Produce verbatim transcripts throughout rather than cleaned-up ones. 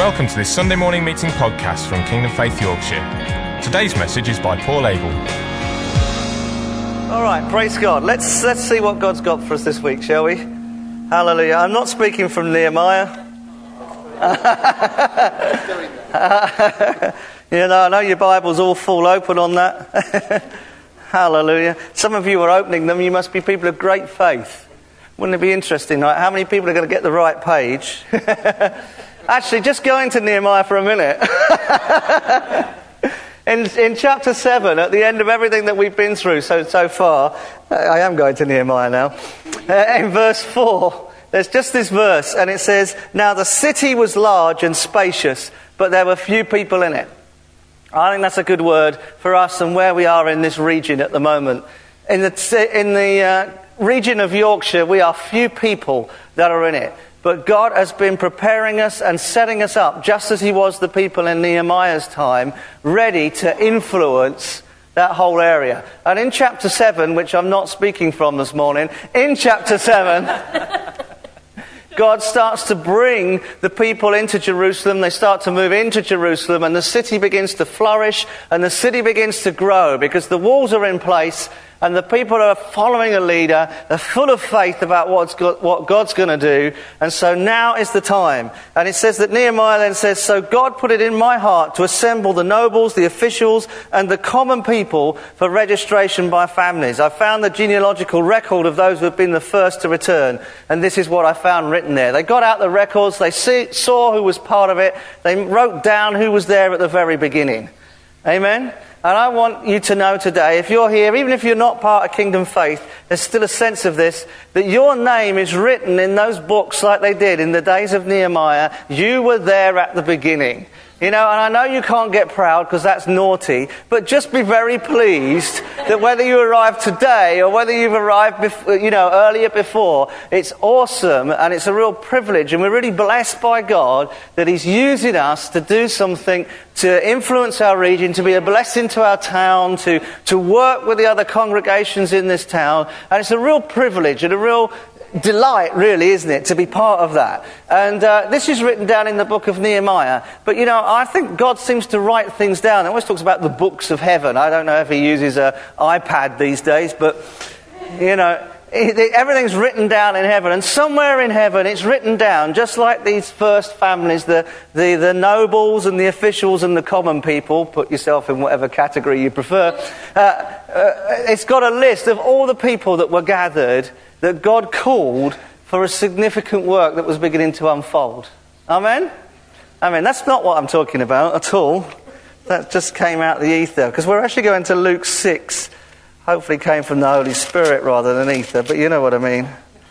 Welcome to this Sunday morning meeting podcast from Kingdom Faith Yorkshire. Today's message is by Paul Abel. All right, praise God. Let's let's see what God's got for us this week, shall we? Hallelujah. I'm not speaking from Nehemiah. You know, I know your Bibles all fall open on that. Hallelujah. Some of you are opening them. You must be people of great faith. Wouldn't it be interesting, right? How many people are going to get the right page? Actually, just go into Nehemiah for a minute. in, in chapter seven, at the end of everything that we've been through so so far, I am going to Nehemiah now. Uh, in verse four, there's just this verse, and it says, "Now the city was large and spacious, but there were few people in it." I think that's a good word for us and where we are in this region at the moment. In the in the uh, region of Yorkshire, we are few people that are in it. But God has been preparing us and setting us up, just as he was the people in Nehemiah's time, ready to influence that whole area. And in chapter seven, which I'm not speaking from this morning, in chapter seven, God starts to bring the people into Jerusalem. They start to move into Jerusalem, and the city begins to flourish, and the city begins to grow because the walls are in place, and the people are following a leader. They're full of faith about what's got, what God's going to do. And so now is the time. And it says that Nehemiah then says, "So God put it in my heart to assemble the nobles, the officials, and the common people for registration by families. I found the genealogical record of those who have been the first to return." And this is what I found written there. They got out the records. They see, saw who was part of it. They wrote down who was there at the very beginning. Amen? And I want you to know today, if you're here, even if you're not part of Kingdom Faith, there's still a sense of this, that your name is written in those books like they did in the days of Nehemiah. You were there at the beginning. You know, and I know you can't get proud because that's naughty, but just be very pleased that whether you arrived today or whether you've arrived before, you know, earlier before, it's awesome and it's a real privilege, and we're really blessed by God that he's using us to do something to influence our region, to be a blessing to our town, to, to work with the other congregations in this town. And it's a real privilege and a real delight, really, isn't it, to be part of that. And uh, this is written down in the book of Nehemiah. But, you know, I think God seems to write things down. He always talks about the books of heaven. I don't know if he uses an iPad these days, but, you know, everything's written down in heaven. And somewhere in heaven it's written down, just like these first families, the, the, the nobles and the officials and the common people, put yourself in whatever category you prefer, uh, uh, it's got a list of all the people that were gathered that God called for a significant work that was beginning to unfold. Amen? Amen. That's not what I'm talking about at all. That just came out of the ether. Because we're actually going to Luke six. Hopefully came from the Holy Spirit rather than ether, but you know what I mean.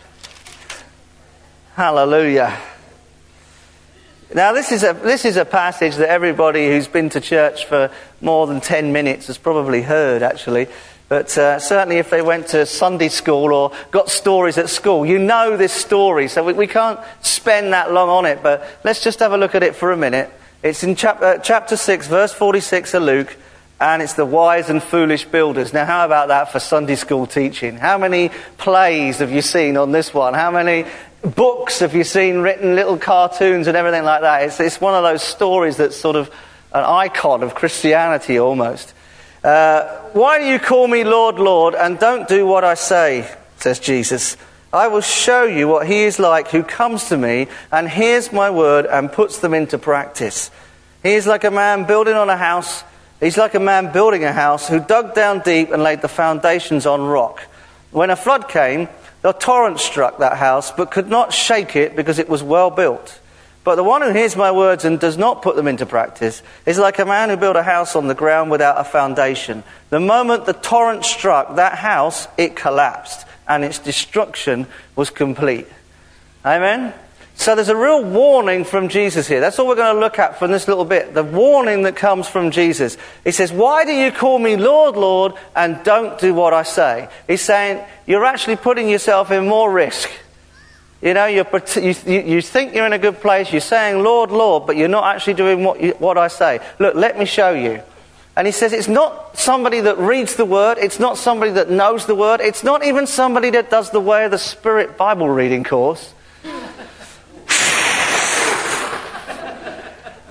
Hallelujah. Now this is a this is a passage that everybody who's been to church for more than ten minutes has probably heard, actually. But uh, certainly if they went to Sunday school or got stories at school, you know this story. So we, we can't spend that long on it, but let's just have a look at it for a minute. It's in chap- uh, chapter six, verse forty-six of Luke, and it's the wise and foolish builders. Now how about that for Sunday school teaching? How many plays have you seen on this one? How many books have you seen written, little cartoons and everything like that? It's, it's one of those stories that's sort of an icon of Christianity almost. Uh, why do you call me Lord, Lord, and don't do what I say, says Jesus. I will show you what he is like who comes to me and hears my word and puts them into practice. He is like a man building on a house. He's like a man building a house who dug down deep and laid the foundations on rock. When a flood came, the torrent struck that house, but could not shake it because it was well built. But the one who hears my words and does not put them into practice is like a man who built a house on the ground without a foundation. The moment the torrent struck that house, it collapsed, and its destruction was complete. Amen? So there's a real warning from Jesus here. That's all we're going to look at from this little bit. The warning that comes from Jesus. He says, why do you call me Lord, Lord, and don't do what I say? He's saying, you're actually putting yourself in more risk. You know, you're, you, you think you're in a good place, you're saying, Lord, Lord, but you're not actually doing what, you, what I say. Look, let me show you. And he says it's not somebody that reads the Word, it's not somebody that knows the Word, it's not even somebody that does the Way of the Spirit Bible reading course.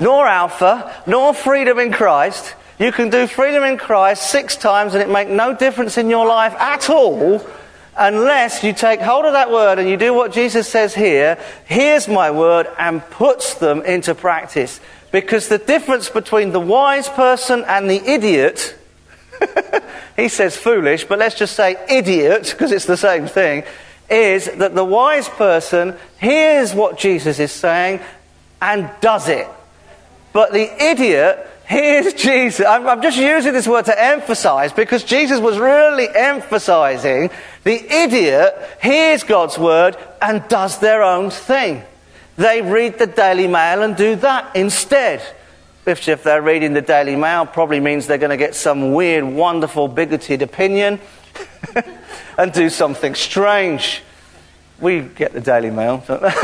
nor Alpha, nor freedom in Christ. You can do freedom in Christ six times and it make no difference in your life at all unless you take hold of that word and you do what Jesus says here, here's my word, and puts them into practice. Because the difference between the wise person and the idiot, he says foolish, but let's just say idiot, because it's the same thing, is that the wise person hears what Jesus is saying and does it. But the idiot hears Jesus. I'm, I'm just using this word to emphasize, because Jesus was really emphasizing the idiot hears God's word and does their own thing. They read the Daily Mail and do that instead. If, if they're reading the Daily Mail, probably means they're going to get some weird, wonderful, bigoted opinion and do something strange. We get the Daily Mail. Don't we?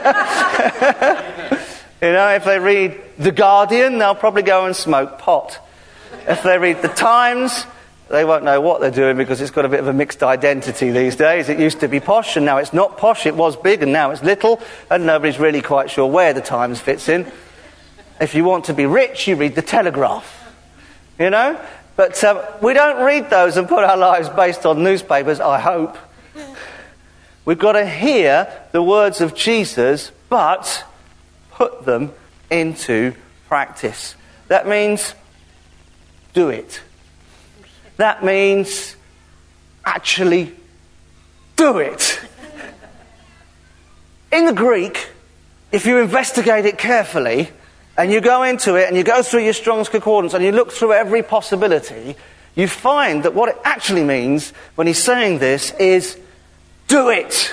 You know, if they read The Guardian, they'll probably go and smoke pot. If they read The Times, they won't know what they're doing because it's got a bit of a mixed identity these days. It used to be posh and now it's not posh. It was big and now it's little, and nobody's really quite sure where The Times fits in. If you want to be rich, you read The Telegraph. You know? But um, we don't read those and put our lives based on newspapers, I hope. We've got to hear the words of Jesus, but put them into practice. That means do it. That means actually do it. In the Greek, if you investigate it carefully, and you go into it and you go through your Strong's Concordance and you look through every possibility, you find that what it actually means when he's saying this is do it.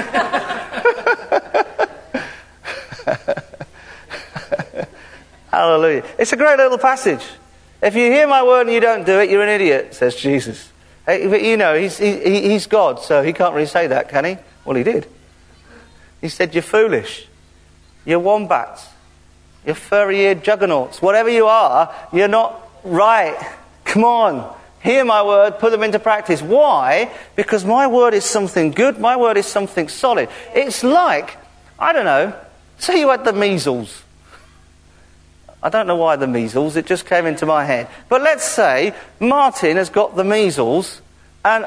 Hallelujah. It's a great little passage. If you hear my word and you don't do it, you're an idiot, says Jesus. But you know, he's, he, he's God, so he can't really say that, can he? Well, he did. He said, you're foolish. You're wombats. You're furry-eared juggernauts. Whatever you are, you're not right. Come on. Hear my word, put them into practice. Why? Because my word is something good. My word is something solid. It's like, I don't know, say you had the measles. I don't know why the measles, it just came into my head. But let's say Martin has got the measles and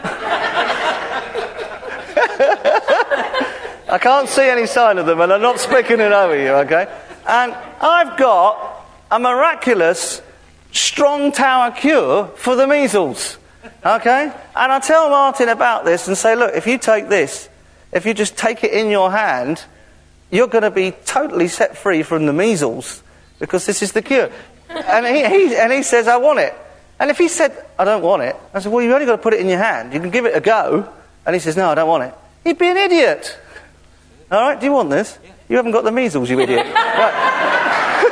I can't see any sign of them and I'm not speaking it over you, okay? And I've got a miraculous strong tower cure for the measles, okay? And I tell Martin about this and say, look, if you take this, if you just take it in your hand, you're going to be totally set free from the measles. Because this is the cure. And he, he, and he says, I want it. And if he said, I don't want it, I said, well, you've only got to put it in your hand. You can give it a go. And he says, no, I don't want it. He'd be an idiot. All right, do you want this? You haven't got the measles, you idiot. Right.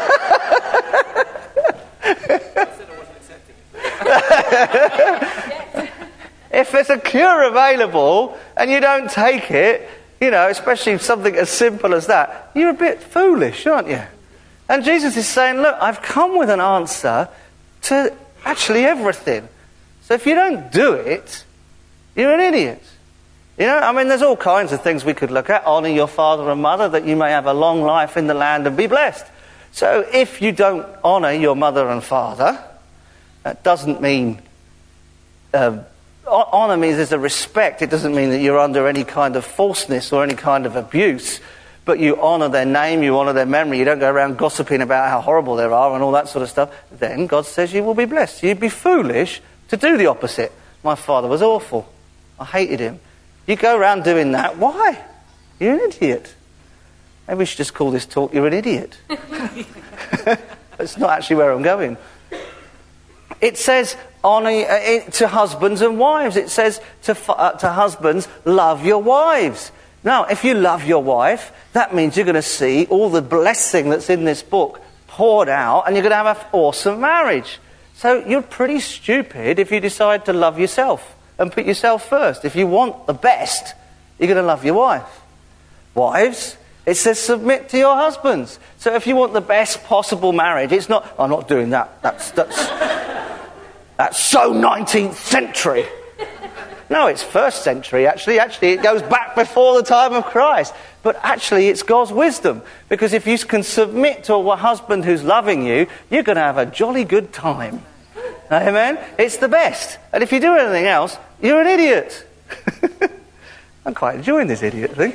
If there's a cure available and you don't take it, you know, especially something as simple as that, you're a bit foolish, aren't you? And Jesus is saying, look, I've come with an answer to actually everything. So if you don't do it, you're an idiot. You know, I mean, there's all kinds of things we could look at. Honour your father and mother, that you may have a long life in the land and be blessed. So if you don't honour your mother and father, that doesn't mean... Uh, honour means there's a respect. It doesn't mean that you're under any kind of falseness or any kind of abuse. But you honour their name, you honour their memory, you don't go around gossiping about how horrible they are and all that sort of stuff, then God says you will be blessed. You'd be foolish to do the opposite. My father was awful. I hated him. You go around doing that. Why? You're an idiot. Maybe we should just call this talk, You're an Idiot. That's not actually where I'm going. It says honour uh, to husbands and wives. It says to, uh, to husbands, love your wives. Now, if you love your wife, that means you're going to see all the blessing that's in this book poured out and you're going to have an awesome marriage. So you're pretty stupid if you decide to love yourself and put yourself first. If you want the best, you're going to love your wife. Wives, it says submit to your husbands. So if you want the best possible marriage, it's not, I'm not doing that. That's, that's, that's so nineteenth century. no, it's first century, actually. Actually, it goes back before the time of Christ. But actually, it's God's wisdom. Because if you can submit to a husband who's loving you, you're going to have a jolly good time. Amen? It's the best. And if you do anything else, you're an idiot. I'm quite enjoying this idiot thing.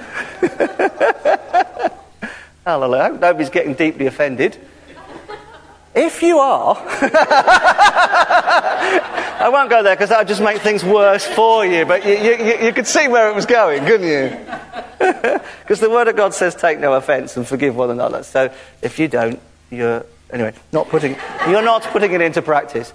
Hallelujah. I hope nobody's getting deeply offended. If you are, I won't go there because that would just make things worse for you, but you, you, you could see where it was going, couldn't you? Because the Word of God says take no offence and forgive one another. So if you don't, you're, anyway, not putting, you're not putting it into practice.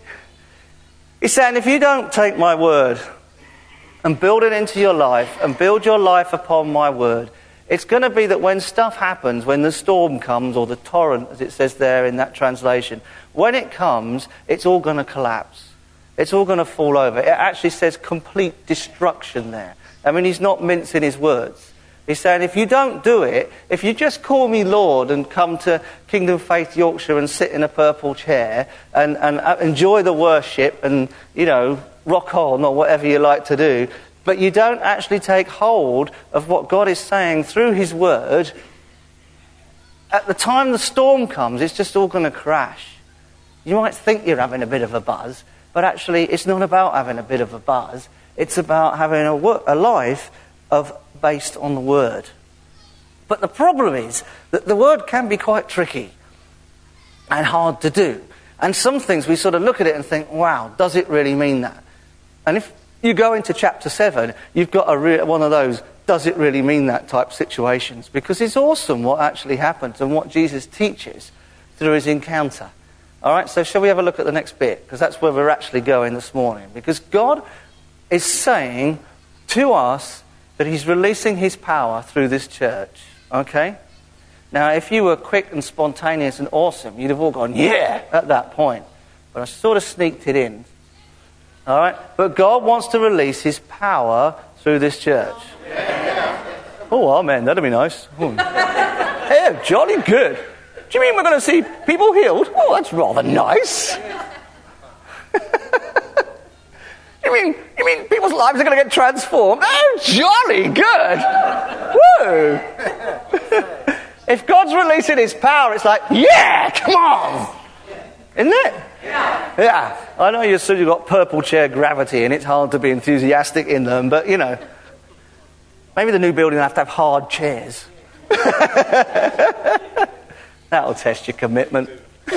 He's saying if you don't take my Word and build it into your life and build your life upon my Word, it's going to be that when stuff happens, when the storm comes, or the torrent, as it says there in that translation, when it comes, it's all going to collapse. It's all going to fall over. It actually says complete destruction there. I mean, he's not mincing his words. He's saying, if you don't do it, if you just call me Lord and come to Kingdom Faith Yorkshire and sit in a purple chair and, and enjoy the worship and, you know, rock on or whatever you like to do, but you don't actually take hold of what God is saying through his word, at the time the storm comes, it's just all going to crash. You might think you're having a bit of a buzz, but actually it's not about having a bit of a buzz. It's about having a, wo- a life of based on the word. But the problem is that the word can be quite tricky and hard to do. And some things we sort of look at it and think, wow, does it really mean that? And if you go into chapter seven, you've got a re- one of those, does it really mean that type situations? Because it's awesome what actually happens and what Jesus teaches through his encounter. All right, so shall we have a look at the next bit? Because that's where we're actually going this morning. Because God is saying to us that he's releasing his power through this church. Okay? Now, if you were quick and spontaneous and awesome, you'd have all gone, yeah, at that point. But I sort of sneaked it in. All right? But God wants to release his power through this church. Yeah. Oh, amen. That'd be nice. Oh. Yeah, jolly good. Do you mean we're going to see people healed? Oh, that's rather nice. you mean you mean people's lives are going to get transformed? Oh, jolly good. Woo. If God's releasing his power, it's like, yeah, come on. Isn't it? Yeah. Yeah. I know you've sort of got purple chair gravity and it's hard to be enthusiastic in them, but, you know, maybe the new building will have to have hard chairs. That'll test your commitment.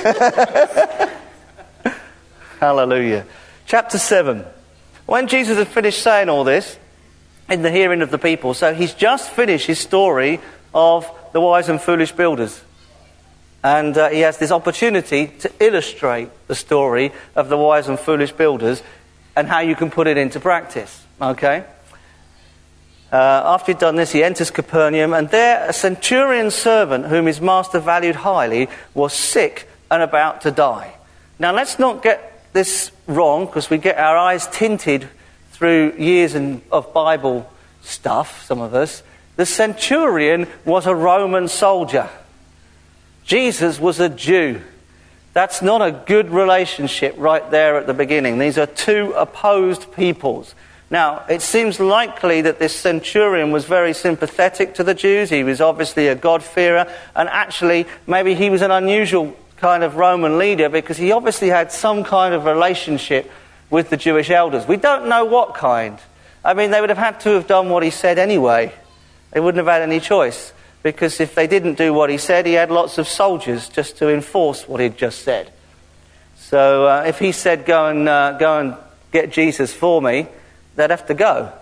Hallelujah. Chapter seven. When Jesus had finished saying all this in the hearing of the people, so he's just finished his story of the wise and foolish builders. And uh, he has this opportunity to illustrate the story of the wise and foolish builders and how you can put it into practice. Okay? Uh, after he'd done this, he enters Capernaum, and there a centurion servant whom his master valued highly was sick and about to die. Now, let's not get this wrong, because we get our eyes tinted through years in, of Bible stuff, some of us. The centurion was a Roman soldier. Jesus was a Jew. That's not a good relationship right there at the beginning. These are two opposed peoples. Now, it seems likely that this centurion was very sympathetic to the Jews. He was obviously a God-fearer. And actually, maybe he was an unusual kind of Roman leader because he obviously had some kind of relationship with the Jewish elders. We don't know what kind. I mean, they would have had to have done what he said anyway. They wouldn't have had any choice. Because if they didn't do what he said, he had lots of soldiers just to enforce what he'd just said. So uh, if he said, go and, uh, go and get Jesus for me, they'd have to go.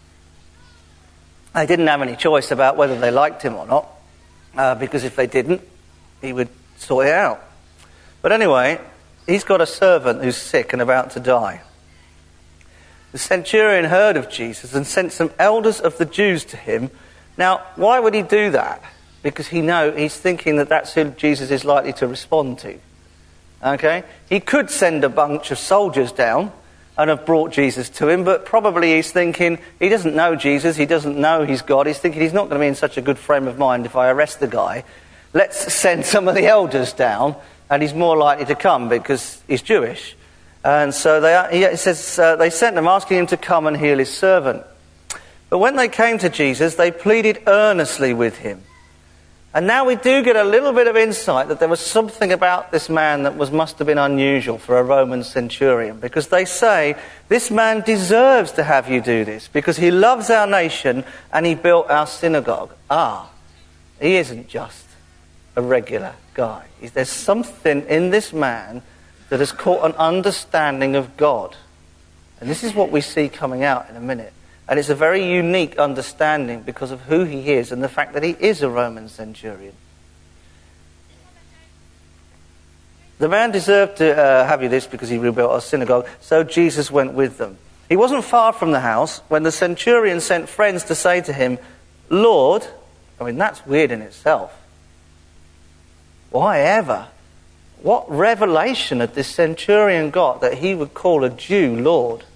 They didn't have any choice about whether they liked him or not, uh, because if they didn't, he would sort it out. But anyway, he's got a servant who's sick and about to die. The centurion heard of Jesus and sent some elders of the Jews to him. Now, why would he do that? Because he know he's thinking that that's who Jesus is likely to respond to. Okay? He could send a bunch of soldiers down and have brought Jesus to him, but probably he's thinking, he doesn't know Jesus, he doesn't know he's God, he's thinking he's not going to be in such a good frame of mind if I arrest the guy. Let's send some of the elders down, and he's more likely to come because he's Jewish. And so they, he, it says, uh, they sent him asking him to come and heal his servant. But when they came to Jesus, they pleaded earnestly with him. And now we do get a little bit of insight that there was something about this man that was must have been unusual for a Roman centurion. Because they say, this man deserves to have you do this because he loves our nation and he built our synagogue. Ah, he isn't just a regular guy. There's something in this man that has caught an understanding of God. And this is what we see coming out in a minute. And it's a very unique understanding because of who he is and the fact that he is a Roman centurion. The man deserved to uh, have you this because he rebuilt our synagogue, so Jesus went with them. He wasn't far from the house when the centurion sent friends to say to him, Lord, I mean, that's weird in itself. Why ever? What revelation had this centurion got that he would call a Jew Lord?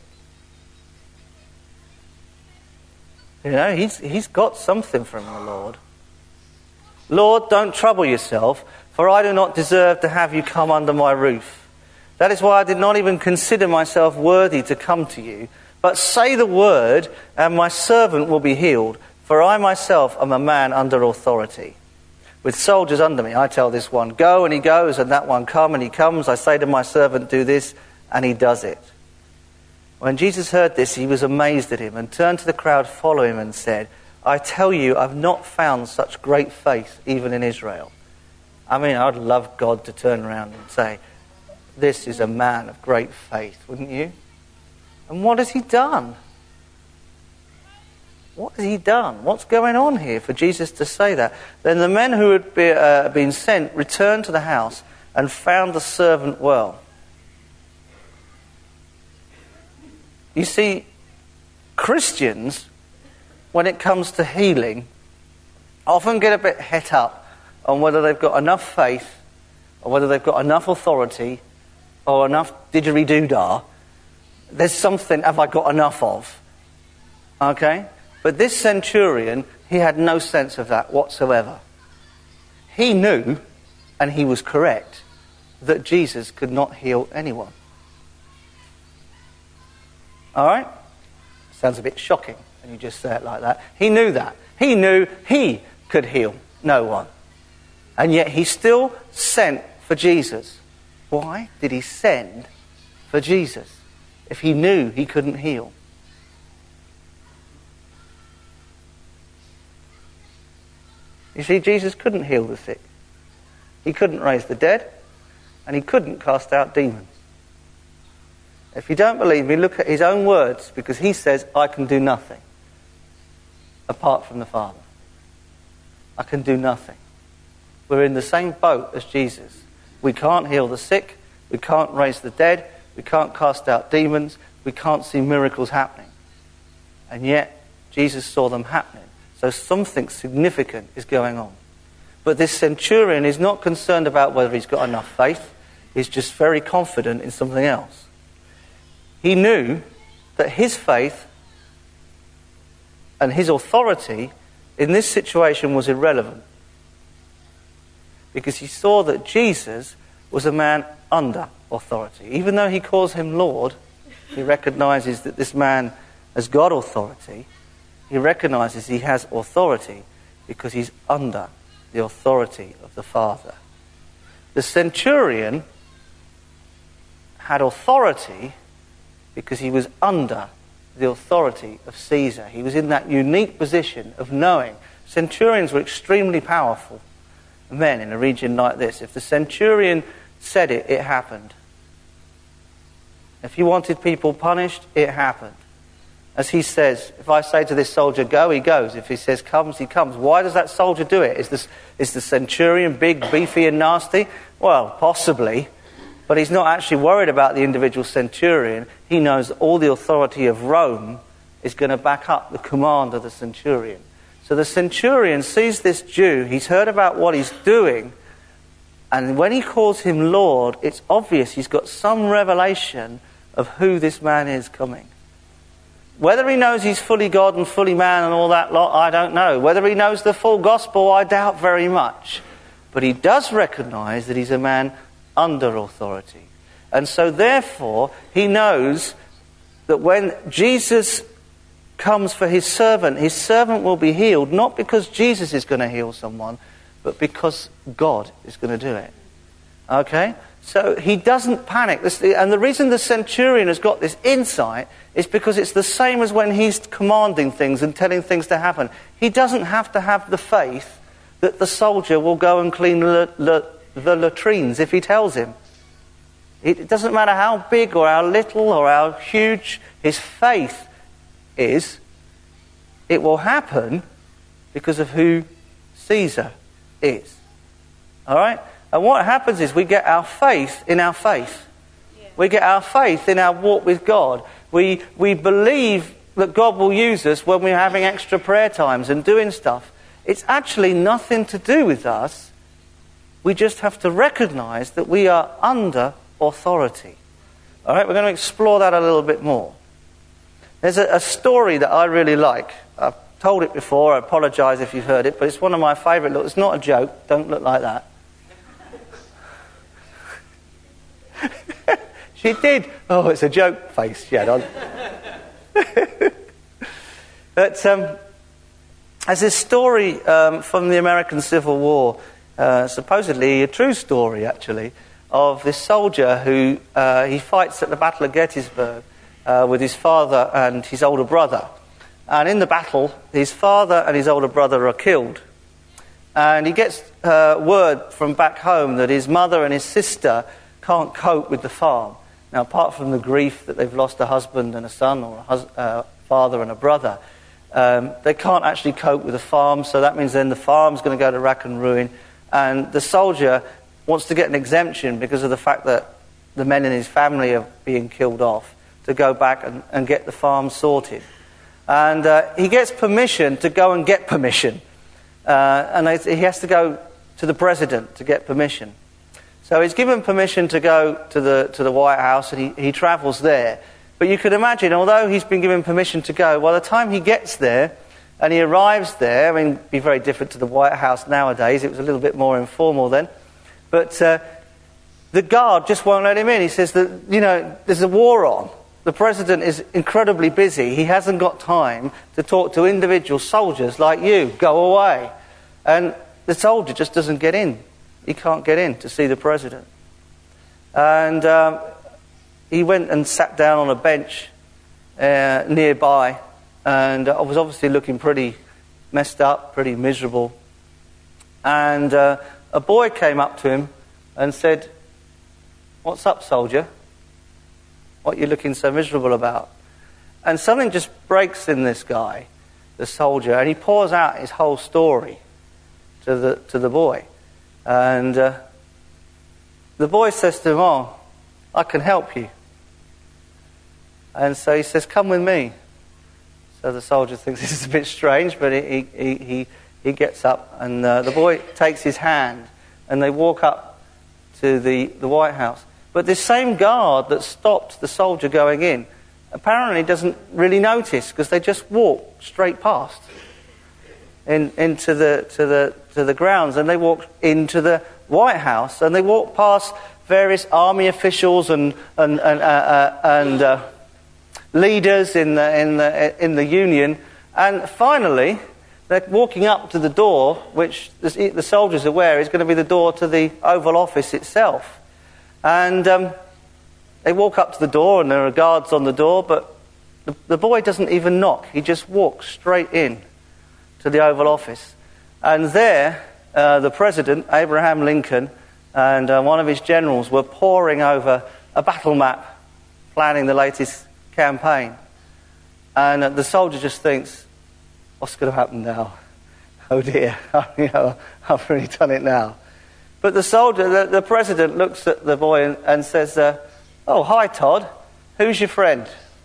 You know, he's, he's got something from the Lord. Lord, don't trouble yourself, for I do not deserve to have you come under my roof. That is why I did not even consider myself worthy to come to you. But say the word, and my servant will be healed, for I myself am a man under authority. With soldiers under me, I tell this one, go, and he goes, and that one, come, and he comes. I say to my servant, do this, and he does it. When Jesus heard this, he was amazed at him and turned to the crowd following him and said, I tell you, I've not found such great faith even in Israel. I mean, I'd love God to turn around and say, this is a man of great faith, wouldn't you? And what has he done? What has he done? What's going on here for Jesus to say that? Then the men who had be, uh, been sent returned to the house and found the servant well. You see, Christians, when it comes to healing, often get a bit het up on whether they've got enough faith or whether they've got enough authority or enough didgeridoo-dah. There's something have I got enough of. Okay? But this centurion, he had no sense of that whatsoever. He knew, and he was correct, that Jesus could not heal anyone. All right? Sounds a bit shocking when you just say it like that. He knew that. He knew he could heal no one. And yet he still sent for Jesus. Why did he send for Jesus if he knew he couldn't heal? You see, Jesus couldn't heal the sick. He couldn't raise the dead. And he couldn't cast out demons. If you don't believe me, look at his own words, because he says, I can do nothing apart from the Father. I can do nothing. We're in the same boat as Jesus. We can't heal the sick. We can't raise the dead. We can't cast out demons. We can't see miracles happening. And yet, Jesus saw them happening. So something significant is going on. But this centurion is not concerned about whether he's got enough faith. He's just very confident in something else. He knew that his faith and his authority in this situation was irrelevant. Because he saw that Jesus was a man under authority. Even though he calls him Lord, he recognizes that this man has got authority. He recognizes he has authority because he's under the authority of the Father. The centurion had authority because he was under the authority of Caesar. He was in that unique position of knowing. Centurions were extremely powerful men in a region like this. If the centurion said it, it happened. If he wanted people punished, it happened. As he says, if I say to this soldier, go, he goes. If he says, comes, he comes. Why does that soldier do it? Is, this, is the centurion big, beefy and nasty? Well, possibly. But he's not actually worried about the individual centurion. He knows that all the authority of Rome is going to back up the command of the centurion. So the centurion sees this Jew. He's heard about what he's doing. And when he calls him Lord, it's obvious he's got some revelation of who this man is coming. Whether he knows he's fully God and fully man and all that lot, I don't know. Whether he knows the full gospel, I doubt very much. But he does recognize that he's a man under authority. And so therefore, he knows that when Jesus comes for his servant, his servant will be healed, not because Jesus is going to heal someone, but because God is going to do it. Okay? So he doesn't panic. And the reason the centurion has got this insight is because it's the same as when he's commanding things and telling things to happen. He doesn't have to have the faith that the soldier will go and clean the, the, the latrines if he tells him. It doesn't matter how big or how little or how huge his faith is, it will happen because of who Caesar is. All right? And what happens is we get our faith in our faith. Yeah. We get our faith in our walk with God. We we believe that God will use us when we're having extra prayer times and doing stuff. It's actually nothing to do with us. We just have to recognize that we are under authority. All right? We're going to explore that a little bit more. There's a, a story that I really like. I've told it before. I apologize if you've heard it, but it's one of my favourite. Look, it's not a joke. Don't look like that. She did. Oh, it's a joke face she had on. But um, there's this story um, from the American Civil War, uh, supposedly a true story, actually, of this soldier who uh, he fights at the Battle of Gettysburg uh, with his father and his older brother. And in the battle, his father and his older brother are killed. And he gets uh, word from back home that his mother and his sister can't cope with the farm. Now, apart from the grief that they've lost a husband and a son, or a hus- uh, father and a brother, um, they can't actually cope with the farm, so that means then the farm's going to go to rack and ruin. And the soldier wants to get an exemption because of the fact that the men in his family are being killed off, to go back and, and get the farm sorted. And uh, he gets permission to go and get permission. Uh, and he has to go to the president to get permission. So he's given permission to go to the to the White House, and he, he travels there. But you could imagine, although he's been given permission to go, by the time he gets there and he arrives there, I mean, it'd be very different to the White House nowadays. It was a little bit more informal then. But uh, the guard just won't let him in. He says that, you know, there's a war on. The president is incredibly busy. He hasn't got time to talk to individual soldiers like you. Go away. And the soldier just doesn't get in. He can't get in to see the president. And um, he went and sat down on a bench uh, nearby, and I was obviously looking pretty messed up, pretty miserable. And uh, a boy came up to him and said, "What's up, soldier? What are you looking so miserable about?" And something just breaks in this guy, the soldier, and he pours out his whole story to the to the boy. And uh, the boy says to him, "Oh, I can help you." And so he says, "Come with me." So the soldier thinks this is a bit strange, but he he he, he gets up, and uh, the boy takes his hand, and they walk up to the, the White House. But this same guard that stopped the soldier going in apparently doesn't really notice, because they just walk straight past in, into the to the to the grounds, and they walk into the White House, and they walk past various army officials and and and, uh, uh, and uh, leaders in the in the in the Union, and finally they're walking up to the door, which the, the soldiers are aware is going to be the door to the Oval Office itself. And um, they walk up to the door, and there are guards on the door, but the, the boy doesn't even knock. He just walks straight in to the Oval Office. And there, uh, the president, Abraham Lincoln, and uh, one of his generals were poring over a battle map, planning the latest campaign. And uh, the soldier just thinks, what's going to happen now? Oh dear, you know, I've really done it now. But the soldier, the, the president looks at the boy and, and says, uh, "Oh, hi Todd, who's your friend?"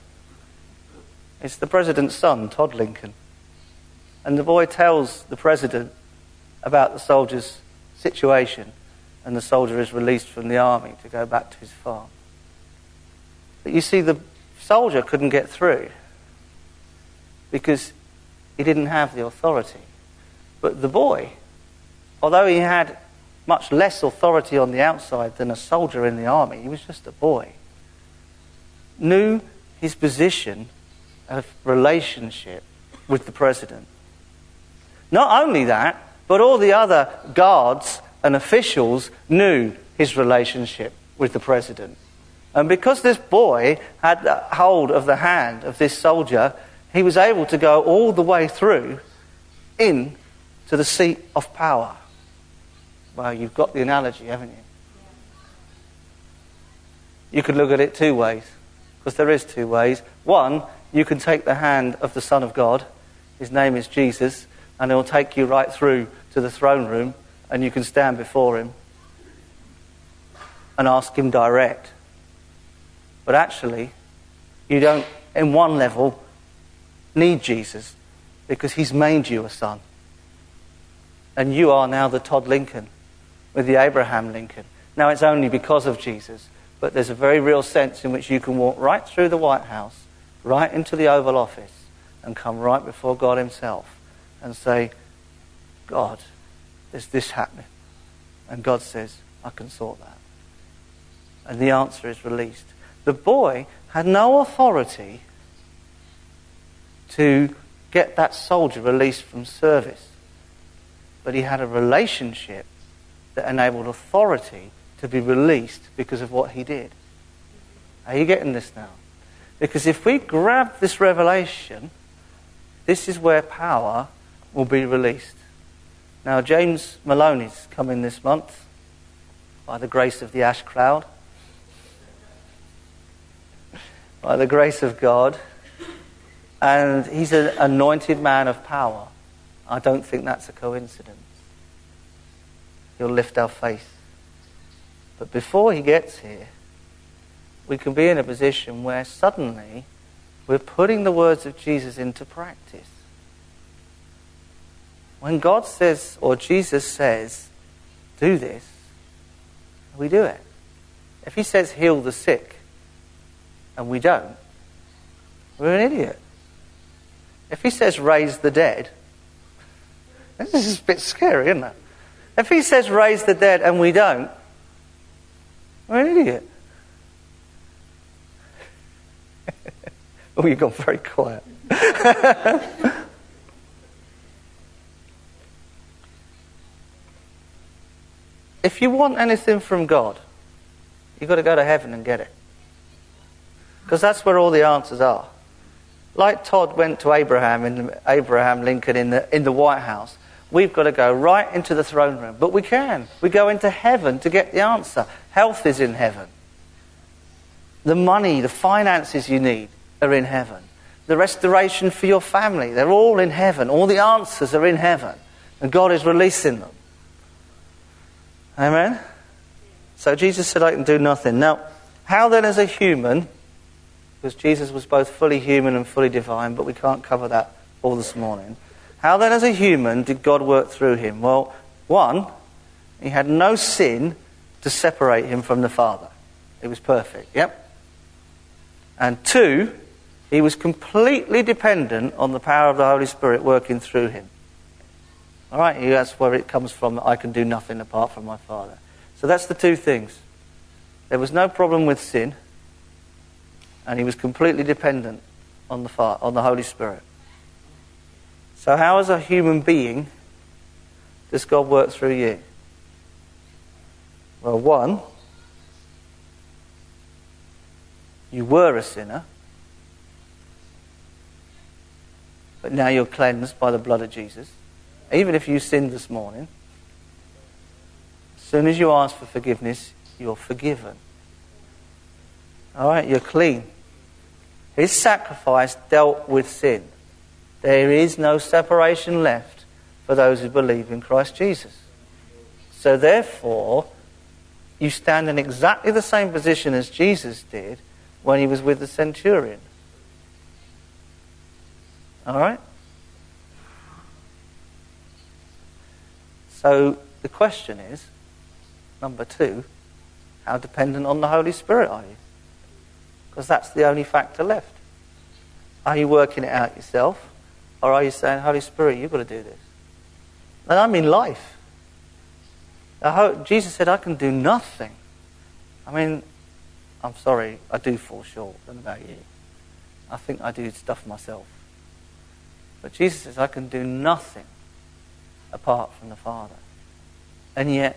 It's the president's son, Todd Lincoln. And the boy tells the president about the soldier's situation, and the soldier is released from the army to go back to his farm. But you see, the soldier couldn't get through because he didn't have the authority. But the boy, although he had much less authority on the outside than a soldier in the army. He was just a boy. Knew his position of relationship with the president. Not only that, but all the other guards and officials knew his relationship with the president. And because this boy had hold of the hand of this soldier, he was able to go all the way through in to the seat of power. Well, you've got the analogy, haven't you? You could look at it two ways, because there is two ways. One, you can take the hand of the Son of God, his name is Jesus, and he'll take you right through to the throne room, and you can stand before him and ask him direct. But actually, you don't, in one level, need Jesus, because he's made you a son. And you are now the Todd Lincoln with the Abraham Lincoln. Now, it's only because of Jesus, but there's a very real sense in which you can walk right through the White House, right into the Oval Office, and come right before God himself and say, God, there's this happening. And God says, I can sort that. And the answer is released. The boy had no authority to get that soldier released from service. But he had a relationship that enabled authority to be released because of what he did. Are you getting this now? Because if we grab this revelation, this is where power will be released. Now, James Maloney's coming this month by the grace of the ash cloud. By the grace of God. And he's an anointed man of power. I don't think that's a coincidence. He'll lift our faith. But before he gets here, we can be in a position where suddenly we're putting the words of Jesus into practice. When God says, or Jesus says, do this, we do it. If he says heal the sick, and we don't, we're an idiot. If he says raise the dead, this is a bit scary, isn't it? If he says raise the dead and we don't, we're an idiot. Oh, you've gone very quiet. If you want anything from God, you've got to go to heaven and get it. Because that's where all the answers are. Like Todd went to Abraham in Abraham Lincoln in the in the White House, we've got to go right into the throne room. But we can. We go into heaven to get the answer. Health is in heaven. The money, the finances you need are in heaven. The restoration for your family, they're all in heaven. All the answers are in heaven. And God is releasing them. Amen? So Jesus said, I can do nothing. Now, how then as a human, because Jesus was both fully human and fully divine, but we can't cover that all this morning. How then as a human did God work through him? Well, one, he had no sin to separate him from the Father. He was perfect, yep. And two, he was completely dependent on the power of the Holy Spirit working through him. All right, that's where it comes from, that I can do nothing apart from my Father. So that's the two things. There was no problem with sin, and he was completely dependent on the Father, on the Holy Spirit. So how as a human being does God work through you? Well, one, you were a sinner, but now you're cleansed by the blood of Jesus. Even if you sinned this morning, as soon as you ask for forgiveness, you're forgiven. All right, you're clean. His sacrifice dealt with sin. There is no separation left for those who believe in Christ Jesus. So therefore, you stand in exactly the same position as Jesus did when he was with the centurion. All right? So the question is, number two, how dependent on the Holy Spirit are you? Because that's the only factor left. Are you working it out yourself? Or are you saying, Holy Spirit, you've got to do this? And I mean life. The ho- Jesus said, I can do nothing. I mean, I'm sorry, I do fall short. I don't know about you. I think I do stuff myself. But Jesus says, I can do nothing apart from the Father. And yet,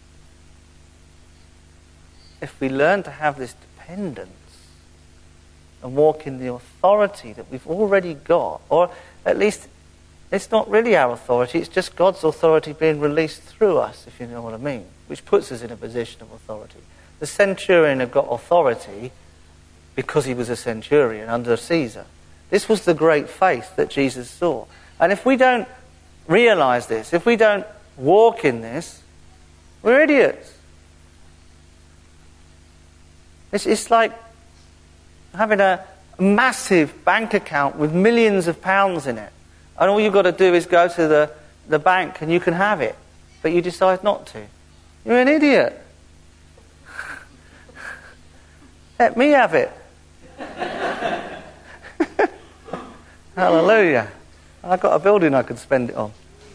if we learn to have this dependence and walk in the authority that we've already got, or at least it's not really our authority, it's just God's authority being released through us, if you know what I mean, which puts us in a position of authority. The centurion had got authority because he was a centurion under Caesar. This was the great faith that Jesus saw. And if we don't realize this, if we don't walk in this, we're idiots. It's, it's like having a massive bank account with millions of pounds in it. And all you've got to do is go to the, the bank and you can have it. But you decide not to. You're an idiot. Let me have it. Hallelujah. I've got a building I could spend it on.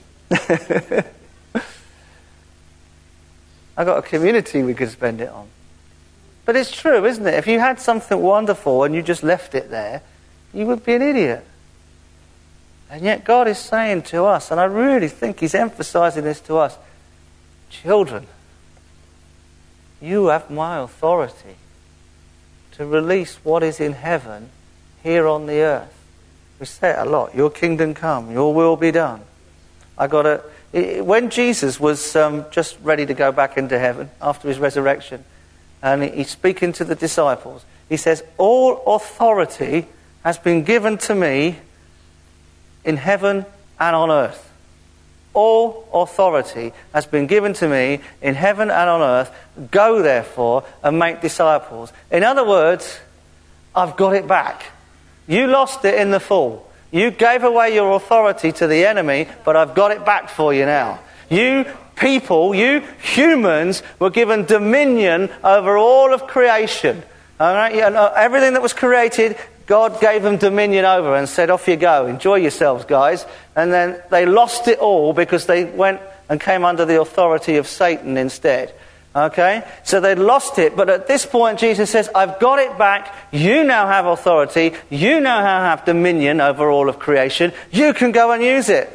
I've got a community we could spend it on. But it's true, isn't it? If you had something wonderful and you just left it there, you would be an idiot. And yet God is saying to us, and I really think He's emphasizing this to us, children, you have my authority to release what is in heaven here on the earth. We say it a lot, your kingdom come, your will be done. I got a, when Jesus was um, just ready to go back into heaven after His resurrection, and He's speaking to the disciples, He says, all authority has been given to me in heaven and on earth. All authority has been given to me in heaven and on earth. Go therefore and make disciples. In other words, I've got it back. You lost it in the fall. You gave away your authority to the enemy, but I've got it back for you now. You people, you humans were given dominion over all of creation. All right? Everything that was created, God gave them dominion over and said, off you go, enjoy yourselves, guys. And then they lost it all because they went and came under the authority of Satan instead. Okay? So they'd lost it, but at this point Jesus says, I've got it back. You now have authority. You now have dominion over all of creation. You can go and use it.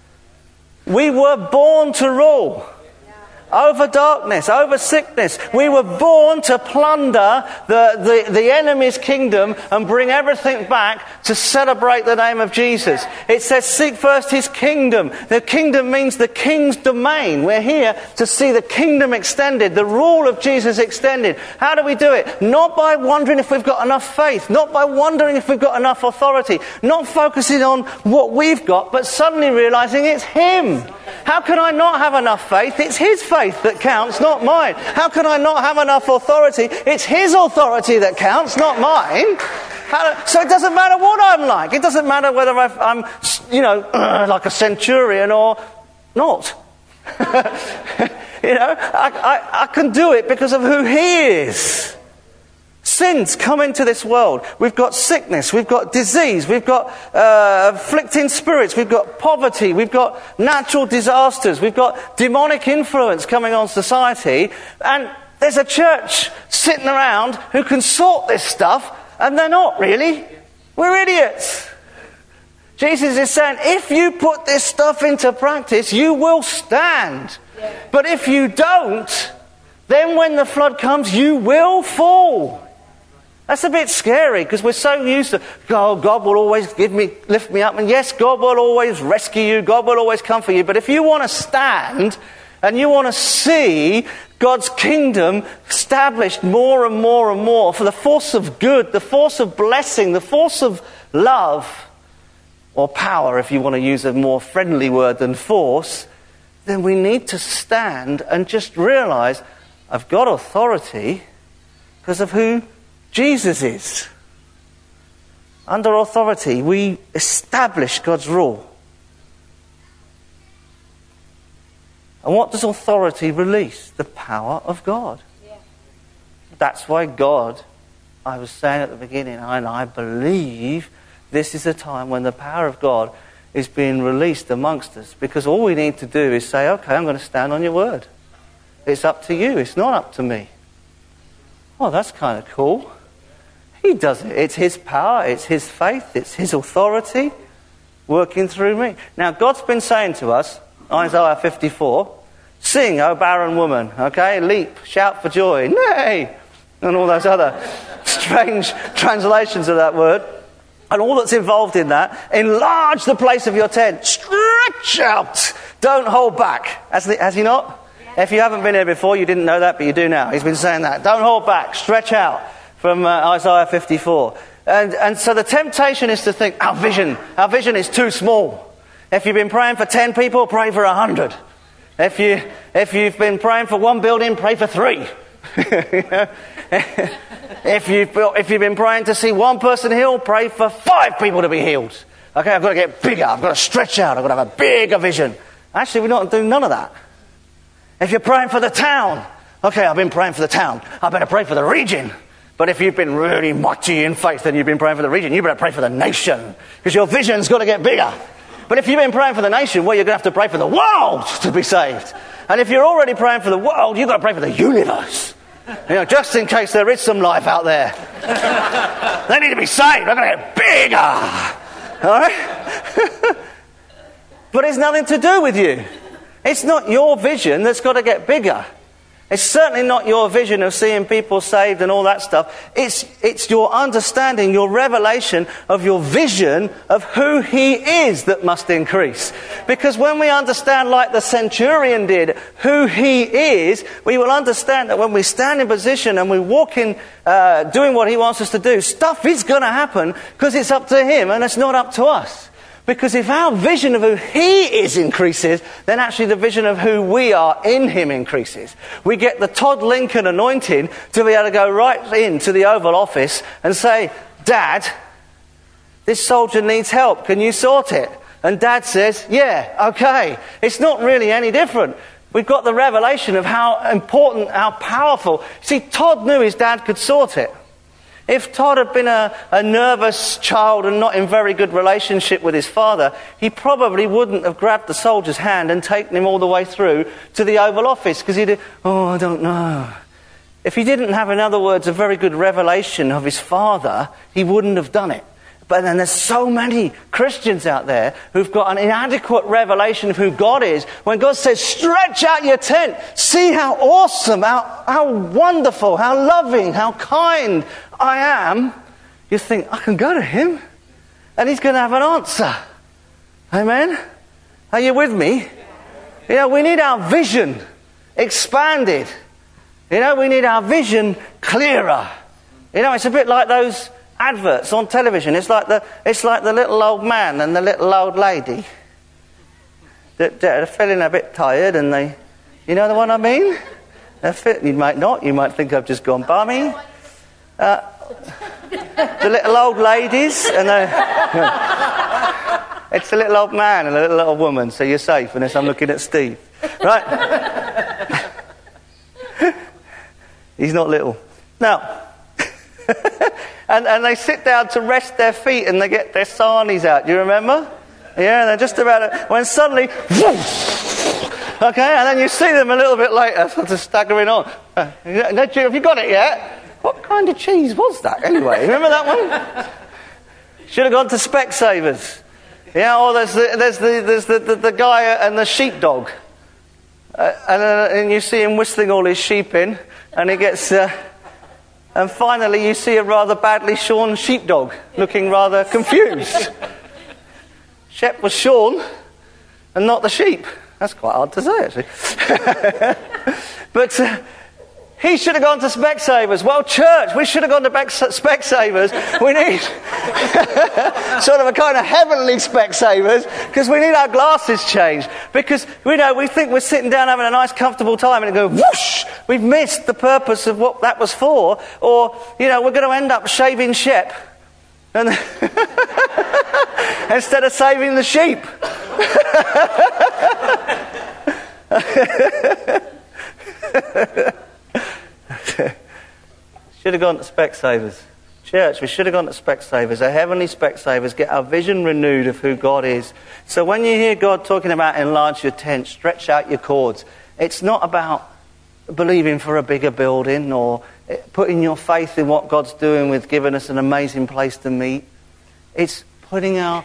We were born to rule. Over darkness, over sickness. We were born to plunder the, the, the enemy's kingdom and bring everything back to celebrate the name of Jesus. It says, seek first His kingdom. The kingdom means the king's domain. We're here to see the kingdom extended, the rule of Jesus extended. How do we do it? Not by wondering if we've got enough faith, not by wondering if we've got enough authority, not focusing on what we've got, but suddenly realizing it's Him. How can I not have enough faith? It's His faith that counts, not mine. How can I not have enough authority? It's His authority that counts, not mine. How, so it doesn't matter what I'm like. It doesn't matter whether I've, I'm, you know, like a centurion or not. You know, I, I, I can do it because of who He is. Sin's come into this world. We've got sickness, we've got disease, we've got uh, afflicting spirits, we've got poverty, we've got natural disasters, we've got demonic influence coming on society, and there's a church sitting around who can sort this stuff, and they're not really. We're idiots. Jesus is saying, if you put this stuff into practice, you will stand. Yeah. But if you don't, then when the flood comes, you will fall. That's a bit scary because we're so used to, oh, God will always give me, lift me up. And yes, God will always rescue you. God will always comfort you. But if you want to stand and you want to see God's kingdom established more and more and more for the force of good, the force of blessing, the force of love, or power, if you want to use a more friendly word than force, then we need to stand and just realize I've got authority because of who Jesus is. Under authority, we establish God's rule. And what does authority release? The power of God. Yeah. That's why God, I was saying at the beginning, and I believe this is a time when the power of God is being released amongst us. Because all we need to do is say, okay, I'm going to stand on your word. It's up to you. It's not up to me. Oh, that's kind of cool. He does it. It's his power. It's his faith. It's his authority working through me. Now, God's been saying to us, Isaiah fifty-four, sing, O barren woman, okay? Leap, shout for joy, nay, and all those other strange translations of that word. And all that's involved in that, enlarge the place of your tent, stretch out, don't hold back. Has he, has he not? Yeah. If you haven't been here before, you didn't know that, but you do now. He's been saying that. Don't hold back, stretch out, from uh, Isaiah fifty-four. And, and so the temptation is to think, our vision, our vision is too small. If you've been praying for ten people, pray for a hundred. If, you, if you've been praying for one building, pray for three. You know? if, you've, if you've been praying to see one person healed, pray for five people to be healed. Okay, I've got to get bigger. I've got to stretch out. I've got to have a bigger vision. Actually, we're not doing none of that. If you're praying for the town, okay, I've been praying for the town. I better pray for the region. But if you've been really mighty in faith and you've been praying for the region, you better pray for the nation. Because your vision's got to get bigger. But if you've been praying for the nation, well, you're going to have to pray for the world to be saved. And if you're already praying for the world, you've got to pray for the universe. You know, just in case there is some life out there. They need to be saved. They're going to get bigger. All right? But it's nothing to do with you. It's not your vision that's got to get bigger. It's certainly not your vision of seeing people saved and all that stuff. It's, it's your understanding, your revelation of your vision of who he is that must increase. Because when we understand, like the centurion did, who he is, we will understand that when we stand in position and we walk in uh, doing what he wants us to do, stuff is going to happen because it's up to him and it's not up to us. Because if our vision of who he is increases, then actually the vision of who we are in him increases. We get the Todd Lincoln anointing to be able to go right into the Oval Office and say, Dad, this soldier needs help. Can you sort it? And Dad says, yeah, okay. It's not really any different. We've got the revelation of how important, how powerful. See, Todd knew his dad could sort it. If Todd had been a, a nervous child and not in very good relationship with his father, he probably wouldn't have grabbed the soldier's hand and taken him all the way through to the Oval Office, because he'd have, oh, I don't know. If he didn't have, in other words, a very good revelation of his father, he wouldn't have done it. But then there's so many Christians out there who've got an inadequate revelation of who God is. When God says, stretch out your tent, see how awesome, how, how wonderful, how loving, how kind I am, you think, I can go to him and he's going to have an answer. Amen? Are you with me? You know, we need our vision expanded. You know, we need our vision clearer. You know, it's a bit like those adverts on television. It's like the it's like the little old man and the little old lady that, that are feeling a bit tired, and they, you know the one I mean? They're fit, you might not. You might think I've just gone bummy. Uh, the little old ladies and the, it's the little old man and the little old woman. So you're safe unless I'm looking at Steve, right? He's not little. Now. And, and they sit down to rest their feet and they get their sarnies out. Do you remember? Yeah, and they're just about to, when suddenly, whoosh, okay, and then you see them a little bit later, sort of staggering on. Uh, have you got it yet? What kind of cheese was that anyway? Remember that one? Should have gone to Specsavers. Yeah, or there's the, there's the, there's the, the, the guy and the sheepdog. Uh, and, uh, and you see him whistling all his sheep in, and he gets... Uh, And finally, you see a rather badly shorn sheepdog, looking rather confused. Shep was shorn, and not the sheep. That's quite hard to say, actually. But uh, he should have gone to Specsavers. Well, church, we should have gone to Specsavers. We need sort of a kind of heavenly Specsavers, because we need our glasses changed. Because we know we think we're sitting down having a nice, comfortable time, and it goes whoosh. We've missed the purpose of what that was for. Or, you know, we're going to end up shaving Shep, and instead of saving the sheep. Should have gone to Specsavers. Church, we should have gone to Specsavers, a heavenly Specsavers, get our vision renewed of who God is. So when you hear God talking about enlarge your tent, stretch out your cords, it's not about believing for a bigger building or putting your faith in what God's doing with giving us an amazing place to meet. It's putting our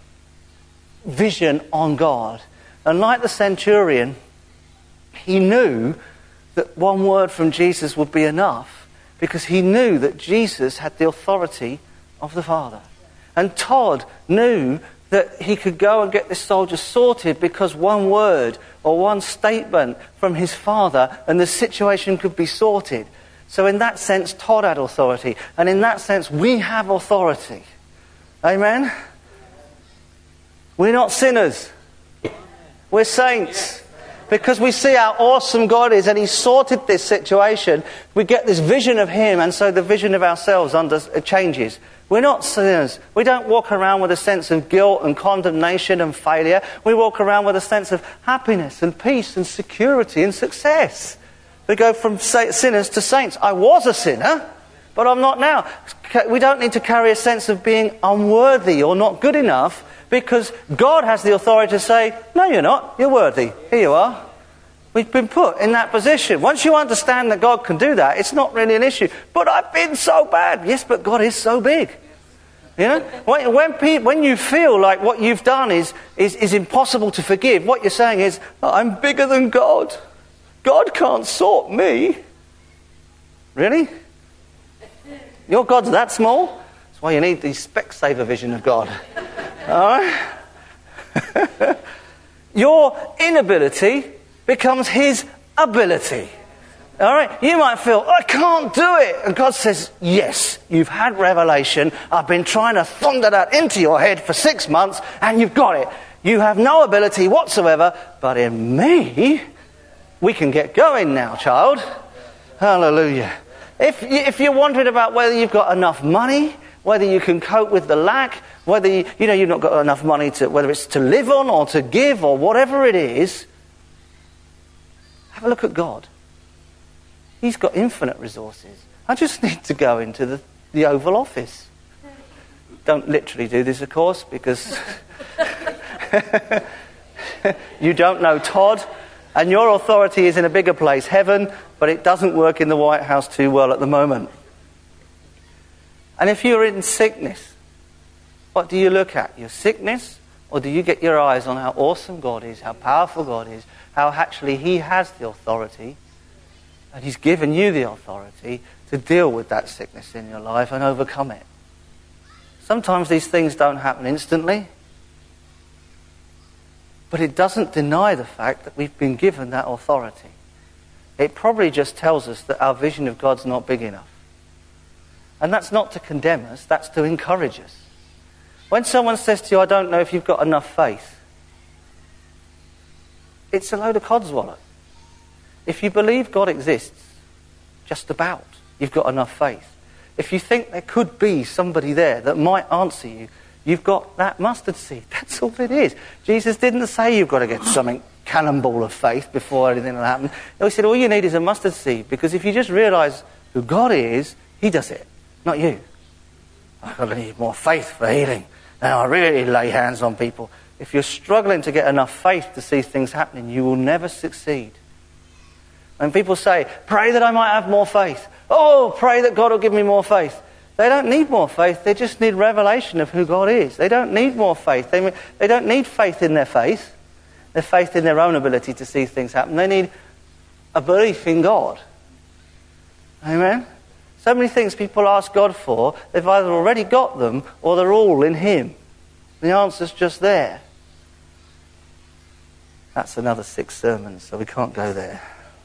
vision on God. And like the centurion, he knew that one word from Jesus would be enough because he knew that Jesus had the authority of the Father. And Todd knew that he could go and get this soldier sorted because one word or one statement from his Father and the situation could be sorted. So in that sense, Todd had authority. And in that sense, we have authority. Amen? We're not sinners. We're saints. Because we see how awesome God is and He sorted this situation, we get this vision of Him, and so the vision of ourselves under, it changes. We're not sinners. We don't walk around with a sense of guilt and condemnation and failure. We walk around with a sense of happiness and peace and security and success. We go from sinners to saints. I was a sinner, but I'm not now. We don't need to carry a sense of being unworthy or not good enough, because God has the authority to say, no, you're not. You're worthy. Here you are. We've been put in that position. Once you understand that God can do that, it's not really an issue. But I've been so bad. Yes, but God is so big. You know, when when, pe- when you feel like what you've done is, is, is impossible to forgive, what you're saying is, oh, I'm bigger than God. God can't sort me. Really? Your God's that small? That's why you need the Specsavers vision of God. All right? Your inability becomes His ability. All right? You might feel, I can't do it. And God says, yes, you've had revelation. I've been trying to thunder that into your head for six months, and you've got it. You have no ability whatsoever, but in me, we can get going now, child. Hallelujah. If, if you're wondering about whether you've got enough money, whether you can cope with the lack, whether you, you know you've not got enough money to, whether it's to live on or to give or whatever it is, have a look at God. He's got infinite resources. I just need to go into the, the Oval Office. Don't literally do this, of course, because you don't know Todd, and your authority is in a bigger place, heaven, but it doesn't work in the White House too well at the moment. And if you're in sickness, what do you look at? Your sickness? Or do you get your eyes on how awesome God is, how powerful God is, how actually He has the authority, and He's given you the authority to deal with that sickness in your life and overcome it? Sometimes these things don't happen instantly, but it doesn't deny the fact that we've been given that authority. It probably just tells us that our vision of God's not big enough. And that's not to condemn us, that's to encourage us. When someone says to you, I don't know if you've got enough faith, it's a load of codswallop. If you believe God exists, just about, you've got enough faith. If you think there could be somebody there that might answer you, you've got that mustard seed. That's all it is. Jesus didn't say you've got to get something cannonball of faith before anything will happen. He said all you need is a mustard seed, because if you just realise who God is, He does it. Not you. I need more faith for healing. Now I really lay hands on people. If you're struggling to get enough faith to see things happening, you will never succeed. When people say, pray that I might have more faith. Oh, pray that God will give me more faith. They don't need more faith. They just need revelation of who God is. They don't need more faith. They, they don't need faith in their faith. Their faith in their own ability to see things happen. They need a belief in God. Amen? So many things people ask God for, they've either already got them or they're all in Him. The answer's just there. That's another six sermons, so we can't go there.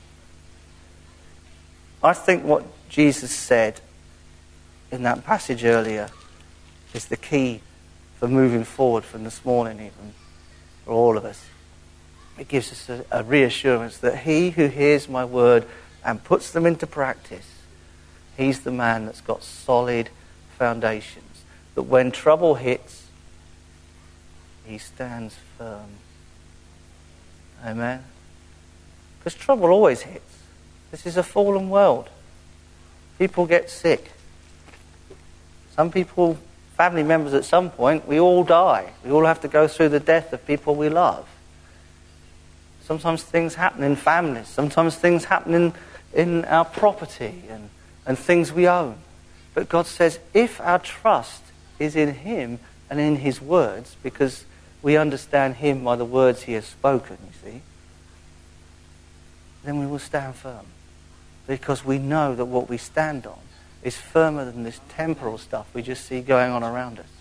I think what Jesus said in that passage earlier is the key for moving forward from this morning, even for all of us. It gives us a, a reassurance that he who hears my word and puts them into practice, he's the man that's got solid foundations. That when trouble hits, he stands firm. Amen? Because trouble always hits. This is a fallen world. People get sick. Some people, family members at some point, we all die. We all have to go through the death of people we love. Sometimes things happen in families. Sometimes things happen in, in our property and, and things we own. But God says, if our trust is in him and in his words, because we understand him by the words he has spoken, you see, then we will stand firm. Because we know that what we stand on is firmer than this temporal stuff we just see going on around us.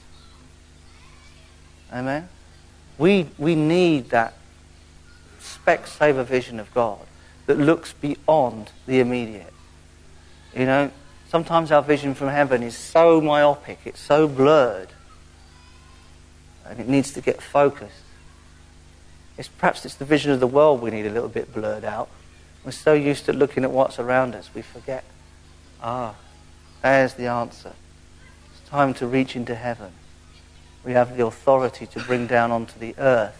Amen? We, we need that Specsavers vision of God that looks beyond the immediate. You know, sometimes our vision from heaven is so myopic, it's so blurred, and it needs to get focused. It's perhaps it's the vision of the world we need a little bit blurred out. We're so used to looking at what's around us, we forget. Ah, there's the answer. It's time to reach into heaven. We have the authority to bring down onto the earth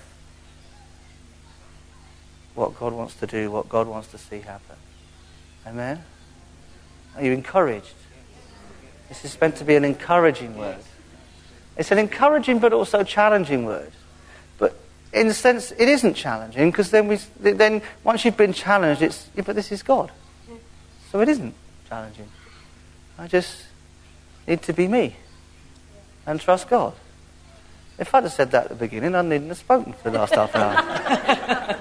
what God wants to do, what God wants to see happen. Amen? Are you encouraged? This is meant to be an encouraging word. It's an encouraging but also challenging word. But in a sense, it isn't challenging, because then we, then once you've been challenged, it's, yeah, but this is God. So it isn't challenging. I just need to be me and trust God. If I'd have said that at the beginning, I needn't have spoken for the last half an hour.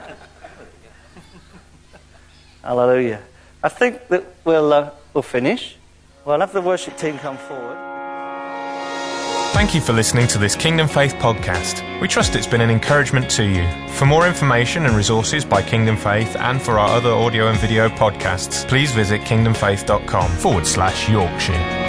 Hallelujah. I think that we'll, uh, we'll finish. We'll have the worship team come forward. Thank you for listening to this Kingdom Faith podcast. We trust it's been an encouragement to you. For more information and resources by Kingdom Faith and for our other audio and video podcasts, please visit kingdomfaith.com forward slash Yorkshire.